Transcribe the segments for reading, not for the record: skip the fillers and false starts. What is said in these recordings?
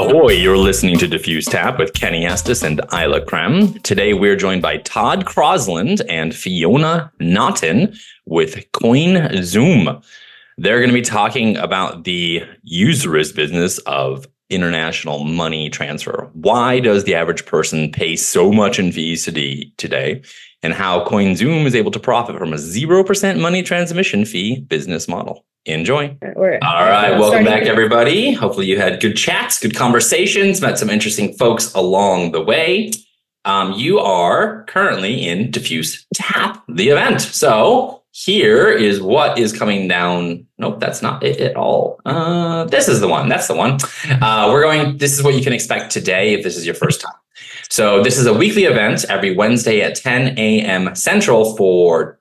Ahoy, you're listening to Diffuse Tap with Kenny Estes and Isla Krem. Today we're joined by Todd Crosland and Fiona Naughton with CoinZoom. They're going to be talking about the usurious business of international money transfer. Why does the average person pay so much in fees today? And how CoinZoom is able to profit from a 0% money transmission fee business model. Enjoy. All right. Welcome back, everybody. Hopefully you had good chats, good conversations, met some interesting folks along the way. You are currently in Diffuse Tap, the event. So here is what is coming down. Nope, that's not it at all. This is the one. That's the one. This is what you can expect today if this is your first time. So this is a weekly event every Wednesday at 10 a.m. Central for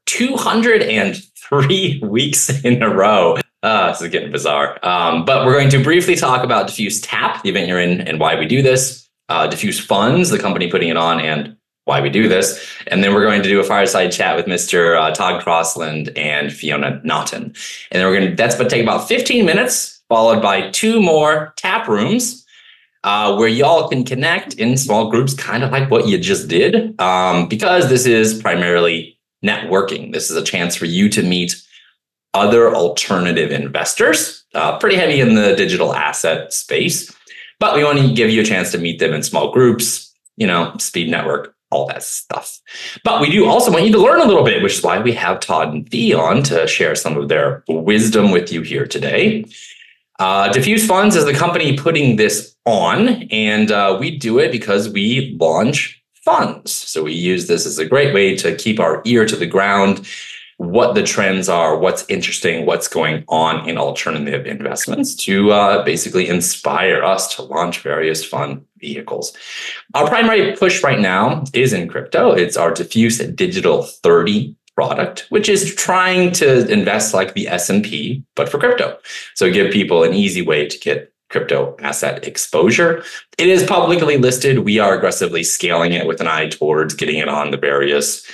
203 weeks in a row. This is getting bizarre. But we're going to briefly talk about Diffuse Tap, the event you're in, and why we do this. Diffuse Funds, the company putting it on, and why we do this. And then we're going to do a fireside chat with Mr. Todd Crosland and Fiona Naughton. And then that's going to take about 15 minutes, followed by 2 more tap rooms where y'all can connect in small groups, kind of like what you just did, because this is primarily networking. This is a chance for you to meet other alternative investors, pretty heavy in the digital asset space. But we want to give you a chance to meet them in small groups, speed network, all that stuff. But we do also want you to learn a little bit, which is why we have Todd and Fee on to share some of their wisdom with you here today. Diffuse Funds is the company putting this on, and we do it because we launch funds. So we use this as a great way to keep our ear to the ground, what the trends are, what's interesting, what's going on in alternative investments to basically inspire us to launch various fund vehicles. Our primary push right now is in crypto. It's our Diffuse Digital 30 product, which is trying to invest like the S&P, but for crypto. So give people an easy way to get crypto asset exposure. It is publicly listed. We are aggressively scaling it with an eye towards getting it on the various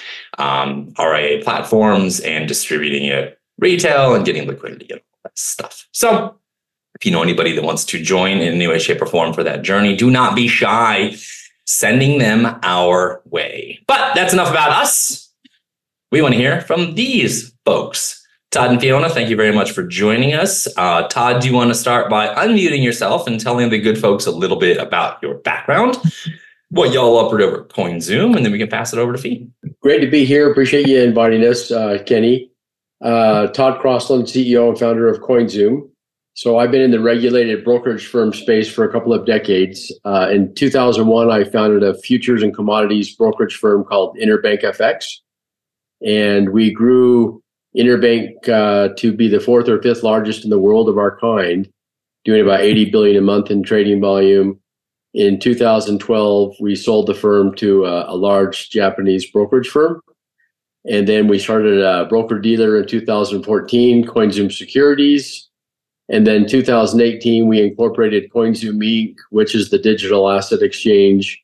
RIA platforms and distributing it retail and getting liquidity and all that stuff. So if you know anybody that wants to join in any way, shape, or form for that journey, do not be shy sending them our way. But that's enough about us. We want to hear from these folks. Todd and Fiona, thank you very much for joining us. Todd, do you want to start by unmuting yourself and telling the good folks a little bit about your background, what y'all offered over at CoinZoom, and then we can pass it over to Fee. Great to be here. Appreciate you inviting us, Kenny. Todd Crosland, CEO and founder of CoinZoom. So I've been in the regulated brokerage firm space for a couple of decades. In 2001, I founded a futures and commodities brokerage firm called Interbank FX. And we grew Interbank to be the 4th or 5th largest in the world of our kind, doing about 80 billion a month in trading volume. In 2012, we sold the firm to a large Japanese brokerage firm. And then we started a broker-dealer in 2014, CoinZoom Securities. And then 2018, we incorporated CoinZoom Inc., which is the digital asset exchange.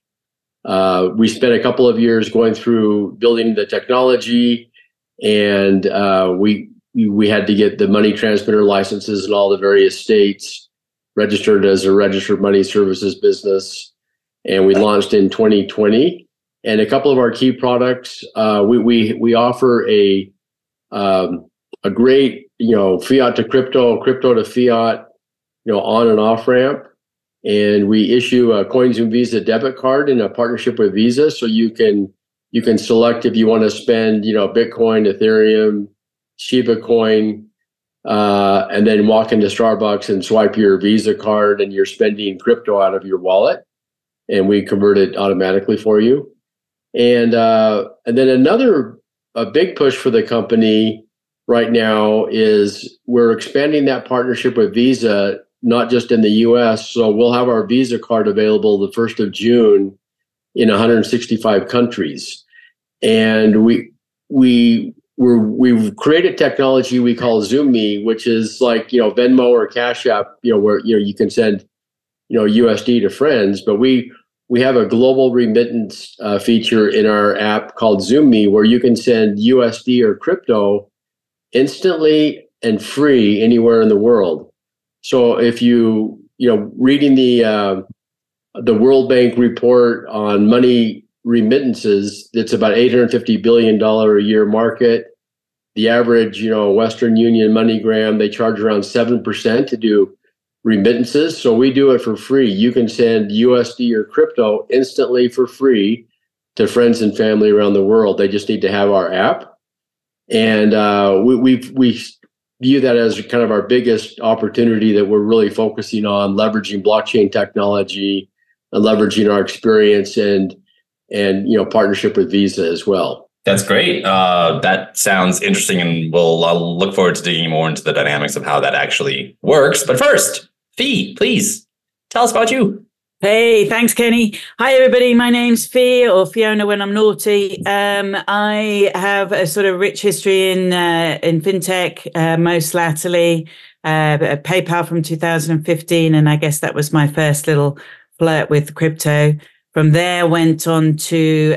We spent a couple of years going through building the technology, and we had to get the money transmitter licenses in all the various states, registered as a registered money services business, and we launched in 2020. And a couple of our key products, we offer a great fiat to crypto, crypto to fiat, on and off ramp. And we issue a CoinZoom Visa debit card in a partnership with Visa, so you can select if you want to spend Bitcoin, Ethereum, Shiba Coin, and then walk into Starbucks and swipe your Visa card, and you're spending crypto out of your wallet, and we convert it automatically for you. And then a big push for the company right now is we're expanding that partnership with Visa, not just in the U.S. So we'll have our Visa card available the 1st of June in 165 countries. And we've created technology we call ZoomMe, which is like, Venmo or Cash App, where, you can send, USD to friends, but we have a global remittance feature in our app called ZoomMe, where you can send USD or crypto instantly and free anywhere in the world. So if reading the the World Bank report on money remittances. It's about $850 billion a year market. The average, Western Union, MoneyGram, they charge around 7% to do remittances. So we do it for free. You can send USD or crypto instantly for free to friends and family around the world. They just need to have our app. And we view that as kind of our biggest opportunity that we're really focusing on, leveraging blockchain technology and leveraging our experience and partnership with Visa as well. That's great. That sounds interesting, and I'll look forward to digging more into the dynamics of how that actually works. But first, Fee, please tell us about you. Hey, thanks, Kenny. Hi, everybody. My name's Fee, or Fiona when I'm naughty. I have a sort of rich history in fintech, most latterly PayPal from 2015, and I guess that was my first little flirt with crypto. From there, went on to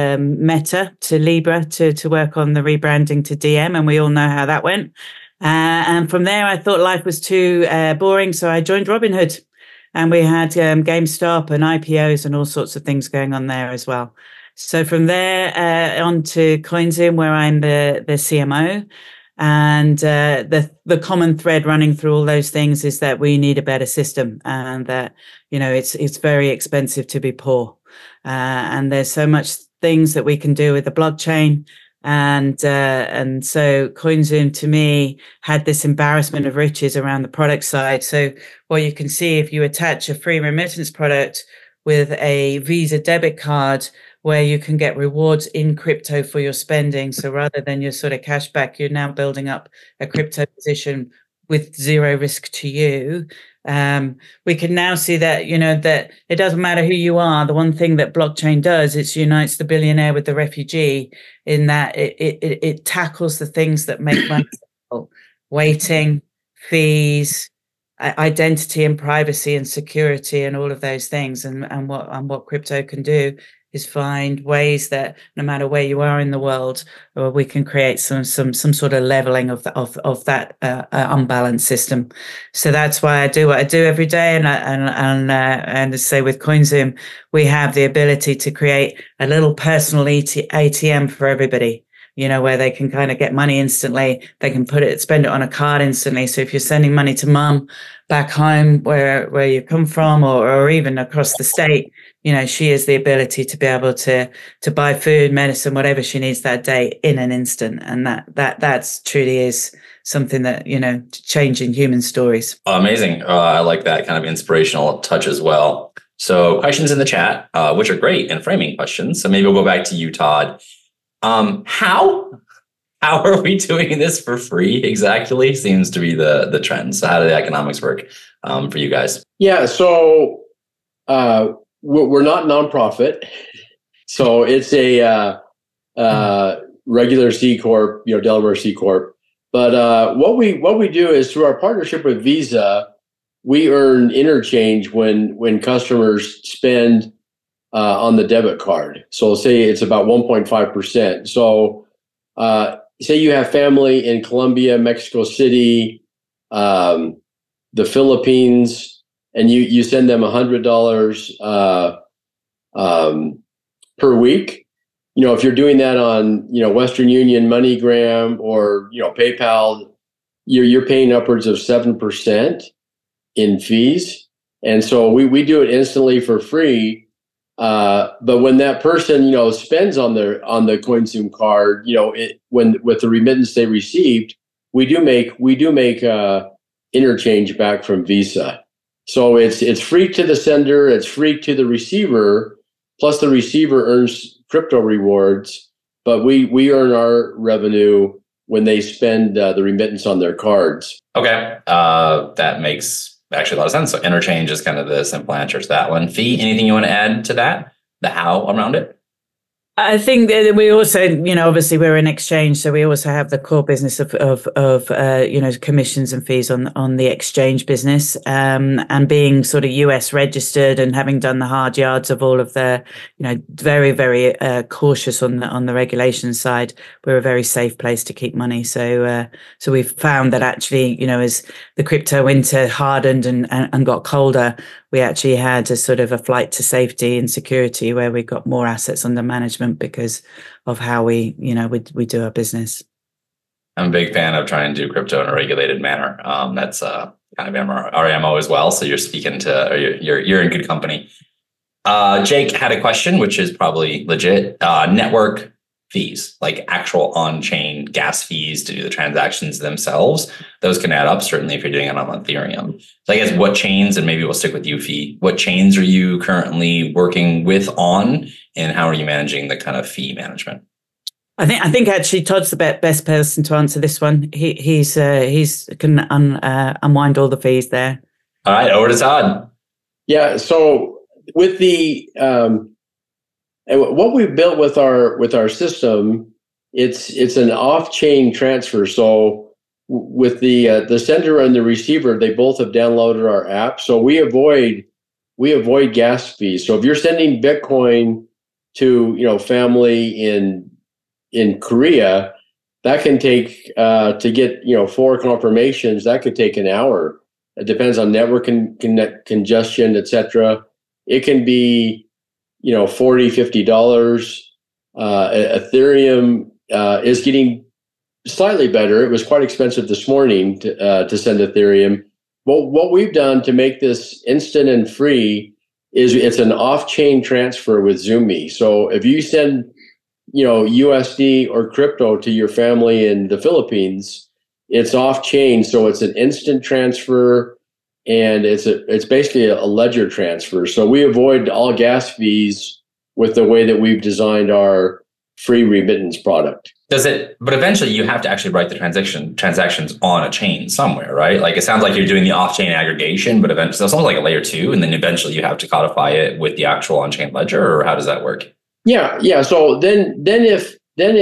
Meta, to Libra, to work on the rebranding to DM, and we all know how that went. And from there, I thought life was too boring, so I joined Robinhood. And we had GameStop and IPOs and all sorts of things going on there as well. So from there on to CoinZoom, where I'm the CMO. And the common thread running through all those things is that we need a better system, and that it's very expensive to be poor. And there's so much things that we can do with the blockchain. And so CoinZoom to me had this embarrassment of riches around the product side. So what you can see, if you attach a free remittance product with a Visa debit card where you can get rewards in crypto for your spending. So rather than your sort of cash back, you're now building up a crypto position with zero risk to you. We can now see that, that it doesn't matter who you are. The one thing that blockchain does, it unites the billionaire with the refugee, in that it tackles the things that make money simple: waiting, fees, identity and privacy and security, and all of those things. And what crypto can do is find ways that no matter where you are in the world, we can create some sort of leveling of that unbalanced system. So that's why I do what I do every day. And to say with CoinZoom, we have the ability to create a little personal ATM for everybody. Where they can kind of get money instantly. They can spend it on a card instantly. So if you're sending money to mum back home where you come from, or even across the state, she has the ability to be able to buy food, medicine, whatever she needs that day in an instant. And that's truly is something that, changing human stories. Amazing. I like that kind of inspirational touch as well. So questions in the chat, which are great and framing questions. So maybe we'll go back to you, Todd. How are we doing this for free exactly seems to be the trend. So how do the economics work for you guys? Yeah, so we're not nonprofit. So it's a regular C Corp, Delaware C Corp. But what we do is, through our partnership with Visa, we earn interchange when customers spend on the debit card. So say it's about 1.5%. So say you have family in Colombia, Mexico City, the Philippines, and you send them $100 per week. If you're doing that on Western Union, MoneyGram, or PayPal, you're paying upwards of 7% in fees. And so we do it instantly for free. But when that person, spends on the CoinZoom card, when with the remittance they received, we do make interchange back from Visa. So it's free to the sender, it's free to the receiver, plus the receiver earns crypto rewards, but we earn our revenue when they spend the remittance on their cards. Okay, that makes actually a lot of sense. So interchange is kind of the simple answer to that one. Fee, anything you want to add to that? The how around it? I think that we also, obviously we're an exchange, so we also have the core business of commissions and fees on the exchange business, and being sort of US registered and having done the hard yards of all of the, very, very cautious on the regulation side. We're a very safe place to keep money. So we've found that actually, as the crypto winter hardened and got colder, we actually had a sort of a flight to safety and security where we got more assets under management because of how we do our business. I'm a big fan of trying to do crypto in a regulated manner. That's kind of our MO as well. So you're speaking to, you're in good company. Jake had a question, which is probably legit. Network fees, like actual on-chain gas fees to do the transactions themselves. Those can add up, certainly if you're doing it on Ethereum. So I guess what chains, and maybe we'll stick with you, Fee, what chains are you currently working with on, and how are you managing the kind of fee management? I think actually Todd's the best person to answer this one. He's can unwind all the fees there. All right, over to Todd. Yeah. So with the and what we've built with our system, it's an off-chain transfer. So with the sender and the receiver, they both have downloaded our app. So we avoid gas fees. So if you're sending Bitcoin to family in Korea, that can take to get 4 confirmations, that could take an hour. It depends on network congestion, etc. It can be $40-$50. Ethereum is getting slightly better. It was quite expensive this morning to send Ethereum. Well, what we've done to make this instant and free is it's an off-chain transfer with Zumi. So if you send USD or crypto to your family in the Philippines, it's off-chain, so it's an instant transfer. And it's basically a ledger transfer. So we avoid all gas fees with the way that we've designed our free remittance product. But eventually you have to actually write the transactions on a chain somewhere, right? Like it sounds like you're doing the off-chain aggregation, but eventually so something like a layer 2, and then eventually you have to codify it with the actual on-chain ledger, or how does that work? Yeah. So then if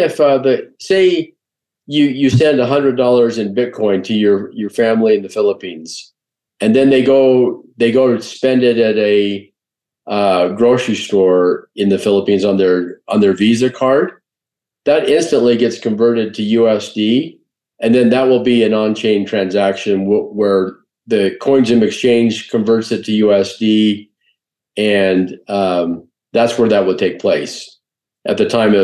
say you send $100 in Bitcoin to your family in the Philippines, and then they go to spend it at a grocery store in the Philippines on their Visa card, that instantly gets converted to USD, and then that will be an on-chain transaction where the CoinZoom exchange converts it to USD, and that's where that would take place at the time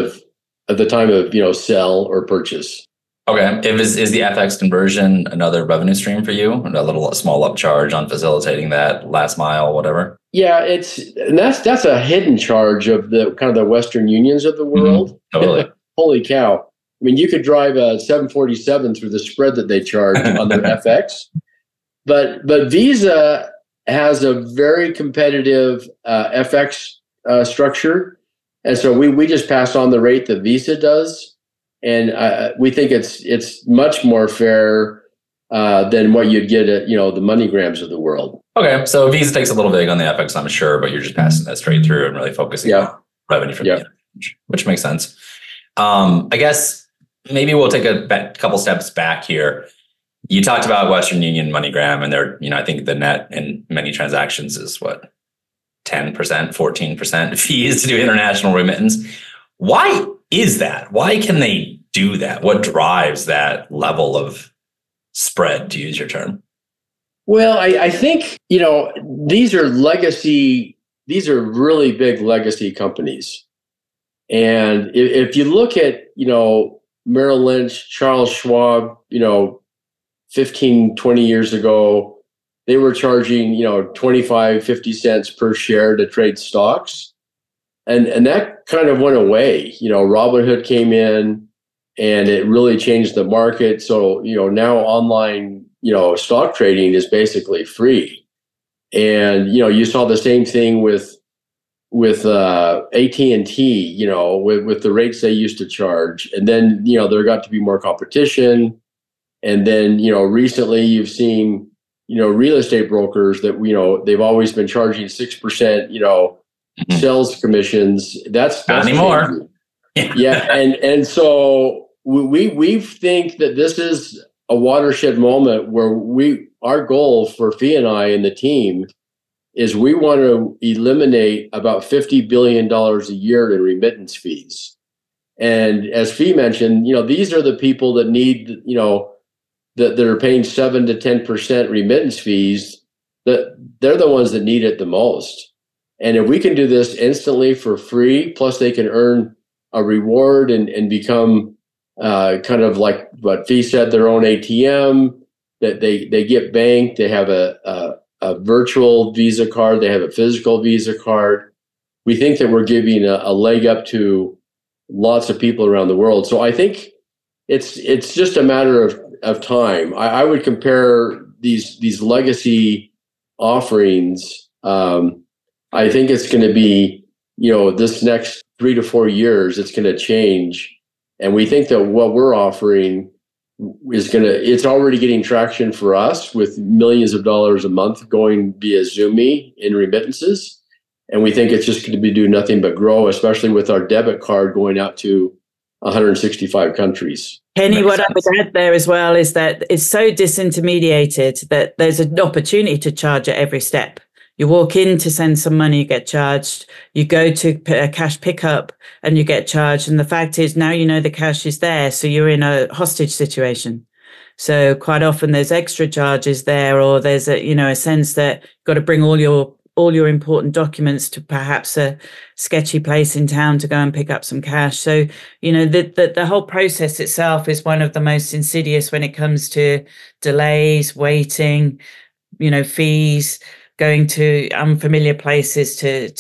of sell or purchase. Okay. Is the FX conversion another revenue stream for you? A small upcharge on facilitating that last mile, whatever? Yeah, that's a hidden charge of the kind of the Western Unions of the world. Mm-hmm. Totally. Holy cow. I mean, you could drive a 747 through the spread that they charge on their FX. But Visa has a very competitive FX structure. And so we just pass on the rate that Visa does. And we think it's much more fair than what you'd get at the MoneyGrams of the world. Okay, so Visa takes a little big on the FX, I'm sure, but you're just passing that straight through and really focusing on revenue from the exchange, which makes sense. I guess maybe we'll take a couple steps back here. You talked about Western Union, MoneyGram, and they're I think the net in many transactions is what 10%, 14% fees to do international remittance. Why is that? Why can they do that? What drives that level of spread, to use your term? Well, I think, these are really big legacy companies. And if you look at, Merrill Lynch, Charles Schwab, 15, 20 years ago, they were charging, 25, 50 cents per share to trade stocks. And that kind of went away. Robinhood came in and it really changed the market. So, now online, stock trading is basically free. And, you saw the same thing with AT&T, with the rates they used to charge. And then, there got to be more competition. And then, recently you've seen, real estate brokers that, they've always been charging 6%, sales commissions. That's not anymore. Yeah. And so we think that this is a watershed moment where our goal for Fee and I and the team is we want to eliminate about $50 billion a year in remittance fees. And as Fee mentioned, these are the people that need, that are paying 7 to 10% remittance fees. they're the ones that need it the most. And if we can do this instantly for free, plus they can earn a reward and become kind of like what Fee said, their own ATM, that they get banked, they have a virtual Visa card, they have a physical Visa card. We think that we're giving a leg up to lots of people around the world. So I think it's just a matter of time. I would compare these legacy offerings. I think it's going to be, this next 3 to 4 years, it's going to change. And we think that what we're offering it's already getting traction for us with millions of dollars a month going via Zumi in remittances. And we think it's just going to do nothing but grow, especially with our debit card going out to 165 countries. Kenny, what I would add there as well is that it's so disintermediated that there's an opportunity to charge at every step. You walk in to send some money, you get charged. You go to a cash pickup and you get charged. And the fact is now the cash is there, so you're in a hostage situation. So quite often there's extra charges there, or there's a sense that you've got to bring all your important documents to perhaps a sketchy place in town to go and pick up some cash. So, the whole process itself is one of the most insidious when it comes to delays, waiting, fees, going to unfamiliar places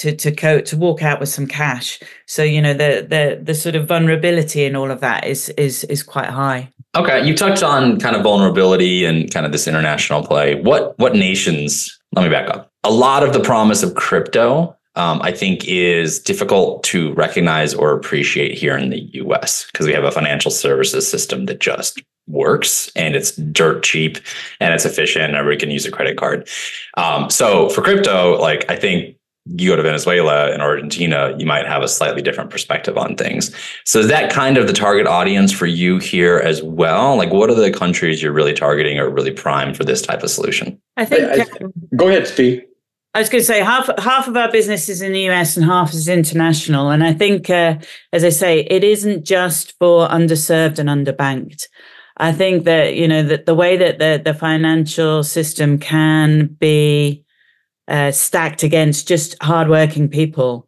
to walk out with some cash. So, the sort of vulnerability in all of that is quite high. Okay. You touched on kind of vulnerability and kind of this international play. What nations, let me back up. A lot of the promise of crypto, I think, is difficult to recognize or appreciate here in the US because we have a financial services system that just works and it's dirt cheap and it's efficient and everybody can use a credit card. So for crypto, I think you go to Venezuela and Argentina, you might have a slightly different perspective on things. So is that kind of the target audience for you here as well? What are the countries you're really targeting or really primed for this type of solution? I think. Go ahead, Steve. I was going to say half of our business is in the US and half is international. And I think, as I say, it isn't just for underserved and underbanked. I think that, that the way that the financial system can be stacked against just hardworking people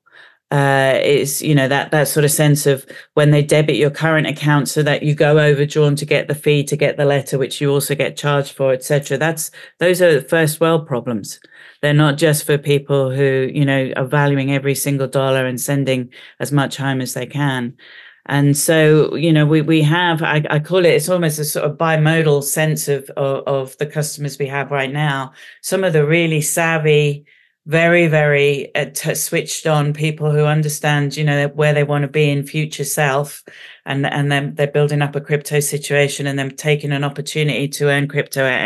is, that sort of sense of when they debit your current account so that you go overdrawn to get the fee, to get the letter, which you also get charged for, etc. Those are first world problems. They're not just for people who, are valuing every single dollar and sending as much home as they can. And so, we have, I call it's almost a sort of bimodal sense of the customers we have right now. Some of the really savvy, very, very switched on people who understand, where they want to be in future self. And then they're building up a crypto situation and then taking an opportunity to earn crypto at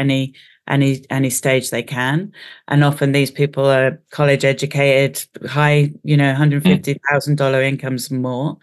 any stage they can. And often these people are college educated, high, $150,000 incomes and more.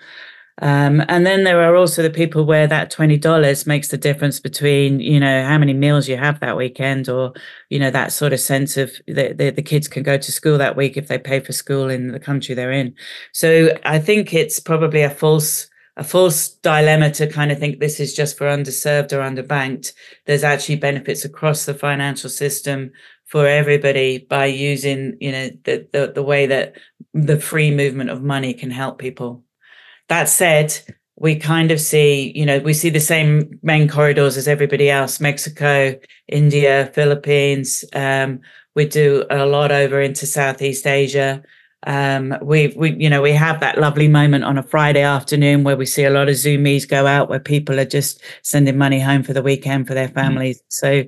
And then there are also the people where that $20 makes the difference between, how many meals you have that weekend, or, that sort of sense of the kids can go to school that week if they pay for school in the country they're in. So I think it's probably a false dilemma to kind of think this is just for underserved or underbanked. There's actually benefits across the financial system for everybody by using, the way that the free movement of money can help people. That said, we kind of see, we see the same main corridors as everybody else: Mexico, India, Philippines. We do a lot over into Southeast Asia. We have that lovely moment on a Friday afternoon where we see a lot of Zoomies go out, where people are just sending money home for the weekend for their families. So,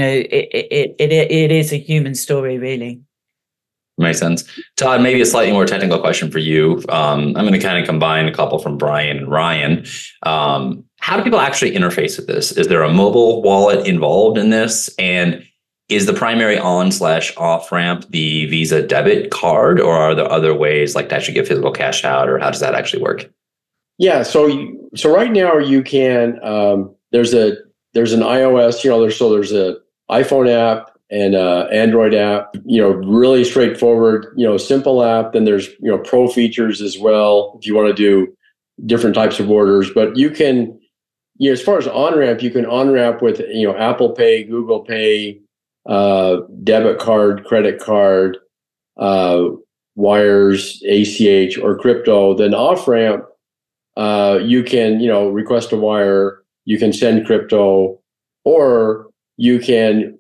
it is a human story, really. Makes sense. Todd, maybe a slightly more technical question for you. I'm going to kind of combine a couple from Brian and Ryan. How do people actually interface with this? Is there a mobile wallet involved in this? And is the primary on/off ramp the Visa debit card, or are there other ways to actually get physical cash out, or how does that actually work? Yeah. So right now you can, there's an iOS, there's a iPhone app and Android app, really straightforward, simple app. Then there's, pro features as well if you want to do different types of orders. But you can, as far as on-ramp, you can on-ramp with, Apple Pay, Google Pay, debit card, credit card, wires, ACH, or crypto, then off-ramp, you can, request a wire, you can send crypto, or you can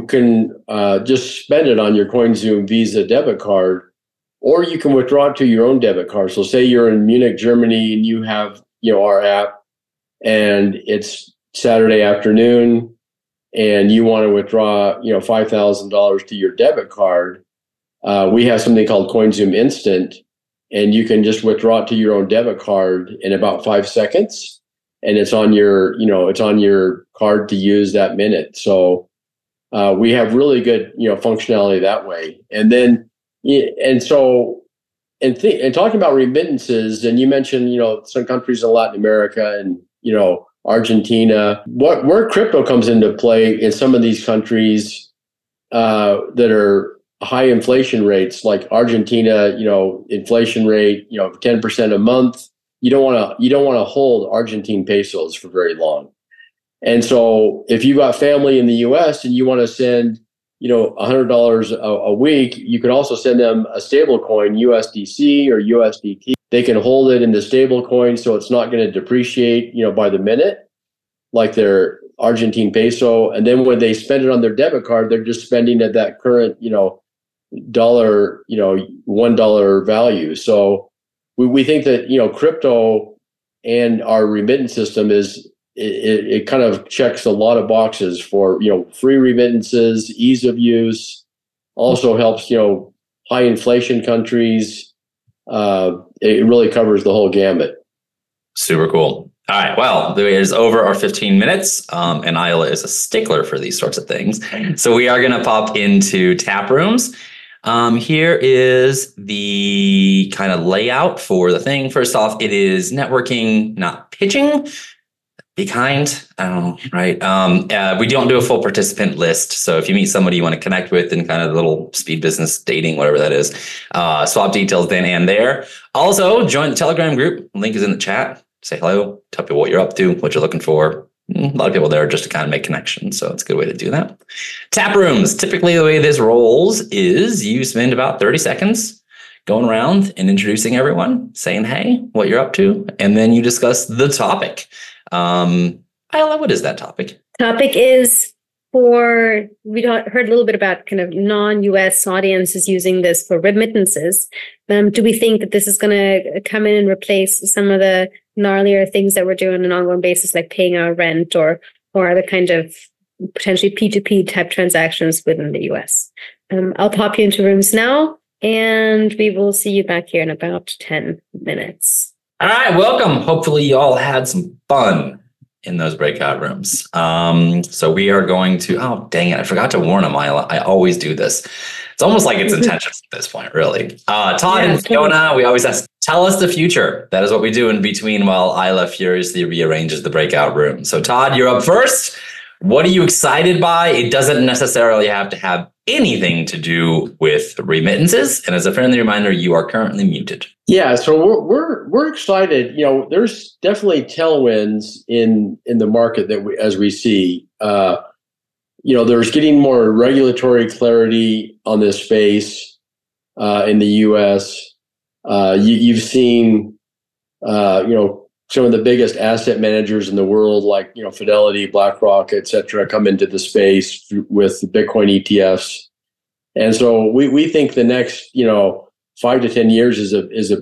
just spend it on your CoinZoom Visa debit card, or you can withdraw it to your own debit card. So say you're in Munich, Germany, and you have, our app, and it's Saturday afternoon, and you want to withdraw, $5,000 to your debit card. We have something called CoinZoom Instant, and you can just withdraw it to your own debit card in about 5 seconds, and it's on your, it's on your card to use that minute. So we have really good, functionality that way. And then, and talking about remittances, and you mentioned, some countries in Latin America and, Argentina, where crypto comes into play in some of these countries that are high inflation rates, like Argentina, inflation rate, 10% a month. You don't want to hold Argentine pesos for very long. And so if you got family in the US and you want to send, $100 a week, you can also send them a stable coin, USDC or USDT. They can hold it in the stable coin, so it's not going to depreciate, by the minute, like their Argentine peso. And then when they spend it on their debit card, they're just spending at that current, dollar, $1 value. So we think that, crypto and our remittance system it kind of checks a lot of boxes for, free remittances, ease of use, also helps, high inflation countries. It really covers the whole gamut. Super cool. All right. Well, it is over our 15 minutes, and Isla is a stickler for these sorts of things. So we are going to pop into tap rooms. Here is the kind of layout for the thing. First off, it is networking, not pitching. Be kind, right? We don't do a full participant list. So if you meet somebody you want to connect with in kind of a little speed business dating, whatever that is, swap details then and there. Also, join the Telegram group. Link is in the chat. Say hello. Tell people what you're up to, what you're looking for. A lot of people there just to kind of make connections. So it's a good way to do that. Tap rooms. Typically, the way this rolls is you spend about 30 seconds going around and introducing everyone, saying, hey, what you're up to. And then you discuss the topic. Isla, what is that topic? Topic is we heard a little bit about kind of non-US audiences using this for remittances. Do we think that this is going to come in and replace some of the gnarlier things that we're doing on an ongoing basis, like paying our rent or other kind of potentially P2P type transactions within the US? I'll pop you into rooms now, and we will see you back here in about 10 minutes. All right, welcome. Hopefully you all had some fun in those breakout rooms. So we are going to, oh, dang it. I forgot to warn them, Isla. I always do this. It's almost like it's intentional at this point, really. Todd and Fiona, we always ask, tell us the future. That is what we do in between while Isla furiously rearranges the breakout room. So Todd, you're up first. What are you excited by? It doesn't necessarily have to have anything to do with remittances. And as a friendly reminder, you are currently muted. Yeah, so we're excited. There's definitely tailwinds in the market as we see. There's getting more regulatory clarity on this space in the U.S. You've seen, some of the biggest asset managers in the world, like, Fidelity, BlackRock, et cetera, come into the space with the Bitcoin ETFs. And so we think the next, 5 to 10 years is a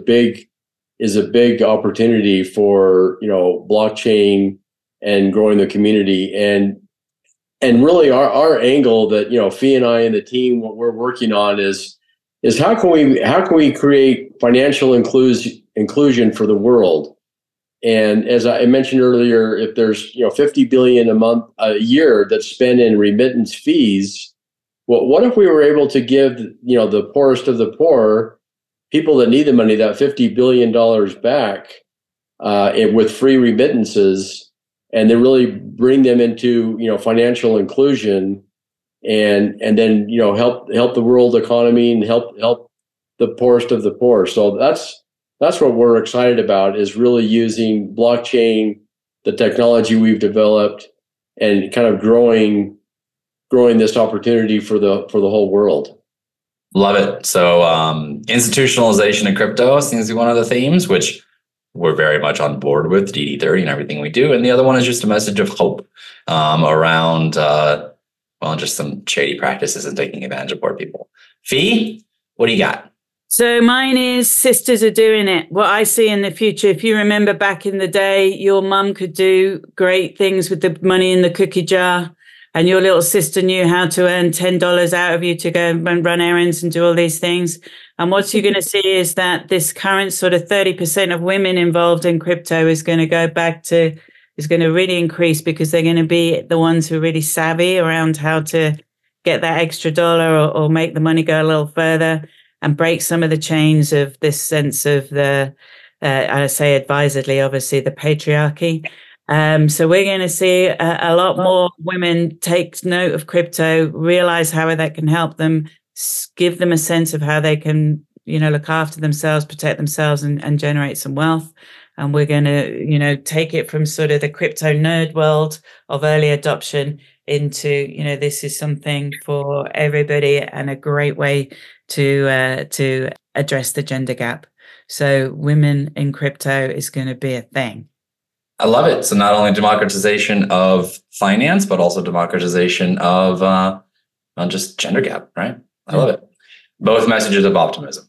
big opportunity for, blockchain and growing the community. And really our angle that, Fee and I and the team, what we're working on is how can we create financial inclusion for the world? And as I mentioned earlier, if there's 50 billion a year that's spent in remittance fees, well, what if we were able to give the poorest of the poor, people that need the money, that $50 billion back with free remittances, and then really bring them into financial inclusion, and then help the world economy and help the poorest of the poor. So that's what we're excited about, is really using blockchain, the technology we've developed, and kind of growing growing this opportunity for the whole world. Love it. So institutionalization in crypto seems to be one of the themes, which we're very much on board with DD30 and everything we do. And the other one is just a message of hope around, just some shady practices and taking advantage of poor people. Fee, what do you got? So mine is sisters are doing it. What I see in the future, if you remember back in the day, your mum could do great things with the money in the cookie jar, and your little sister knew how to earn $10 out of you to go and run errands and do all these things. And what you're going to see is that this current sort of 30% of women involved in crypto is going to really increase, because they're going to be the ones who are really savvy around how to get that extra dollar or make the money go a little further and break some of the chains of this sense of the, I say advisedly, obviously, the patriarchy. So we're going to see a lot more women take note of crypto, realize how that can help them, give them a sense of how they can, look after themselves, protect themselves, and generate some wealth. And we're going to, take it from sort of the crypto nerd world of early adoption into, this is something for everybody and a great way to address the gender gap. So women in crypto is going to be a thing. I love it. So not only democratization of finance, but also democratization of just gender gap, right? I love it. Both messages of optimism.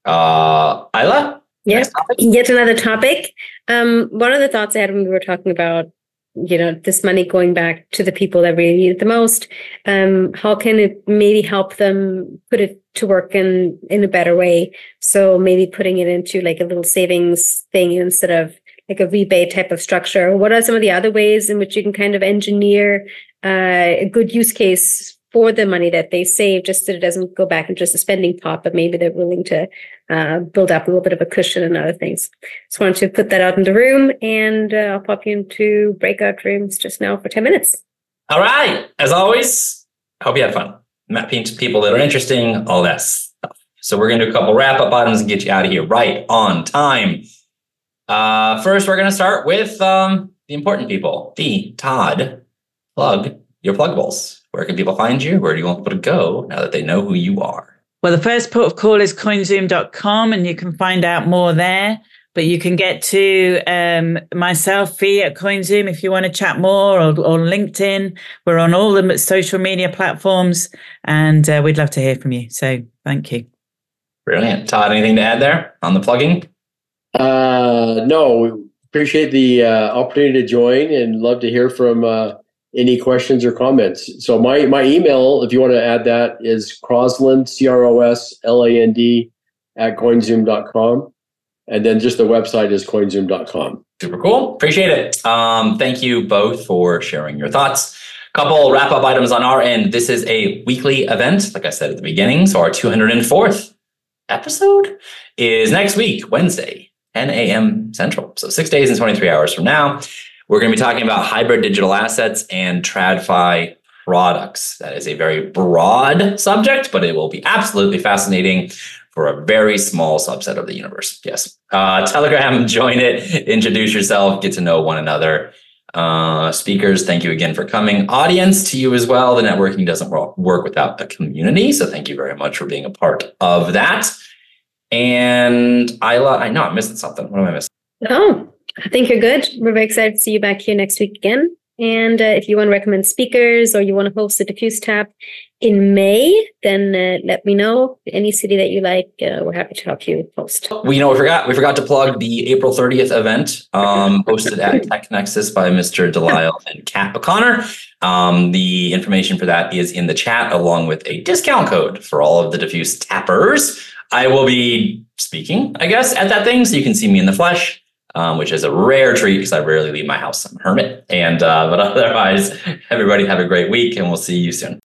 Isla? Yes, yet another topic. One of the thoughts I had when we were talking about, this money going back to the people that really need it the most, how can it maybe help them put it to work in a better way? So maybe putting it into like a little savings thing instead of like a rebate type of structure. What are some of the other ways in which you can kind of engineer a good use case for the money that they save, just that it doesn't go back into just a spending pot, but maybe they're willing to build up a little bit of a cushion and other things. Just wanted to put that out in the room, and I'll pop you into breakout rooms just now for 10 minutes. All right. As always, hope you had fun. Mapping to people that are interesting, all that stuff. So we're going to do a couple wrap-up items and get you out of here right on time. First, we're going to start with the important people. Todd, plug your pluggables. Where can people find you? Where do you want people to go now that they know who you are? Well, the first port of call is coinzoom.com, and you can find out more there. But you can get to myself, Fee, at CoinZoom if you want to chat more, or LinkedIn. We're on all the social media platforms, and we'd love to hear from you. So thank you. Brilliant. Todd, anything to add there on the plugging? No, we appreciate the opportunity to join and love to hear from any questions or comments. So my email, if you want to add that, is Crosland, CROSLAND @coinzoom.com. And then just the website is coinzoom.com. Super cool. Appreciate it. Thank you both for sharing your thoughts. Couple wrap-up items on our end. This is a weekly event, like I said at the beginning. So our 204th episode is next week, Wednesday, 10 a.m. Central. So 6 days and 23 hours from now. We're going to be talking about hybrid digital assets and TradFi products. That is a very broad subject, but it will be absolutely fascinating for a very small subset of the universe. Yes. Telegram, join it, introduce yourself, get to know one another. Speakers, thank you again for coming. Audience, to you as well. The networking doesn't work without a community. So thank you very much for being a part of that. And I know I'm missing something. What am I missing? Oh, I think you're good. We're very excited to see you back here next week again. And if you want to recommend speakers or you want to host a Diffuse Tap in May, then let me know. Any city that you like, we're happy to help you host. We forgot to plug the April 30th event hosted at Tech Nexus by Mr. Delisle and Kat O'Connor. The information for that is in the chat, along with a discount code for all of the Diffuse Tappers. I will be speaking, I guess, at that thing, so you can see me in the flesh. Which is a rare treat because I rarely leave my house. I'm a hermit. And but otherwise, everybody have a great week, and we'll see you soon.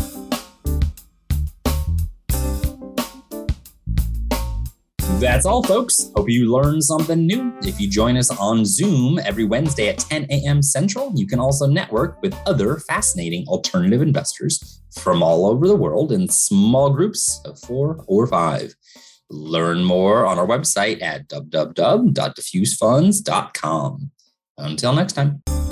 That's all, folks. Hope you learned something new. If you join us on Zoom every Wednesday at 10 a.m. Central, you can also network with other fascinating alternative investors from all over the world in small groups of 4 or 5. Learn more on our website at www.diffusefunds.com. Until next time.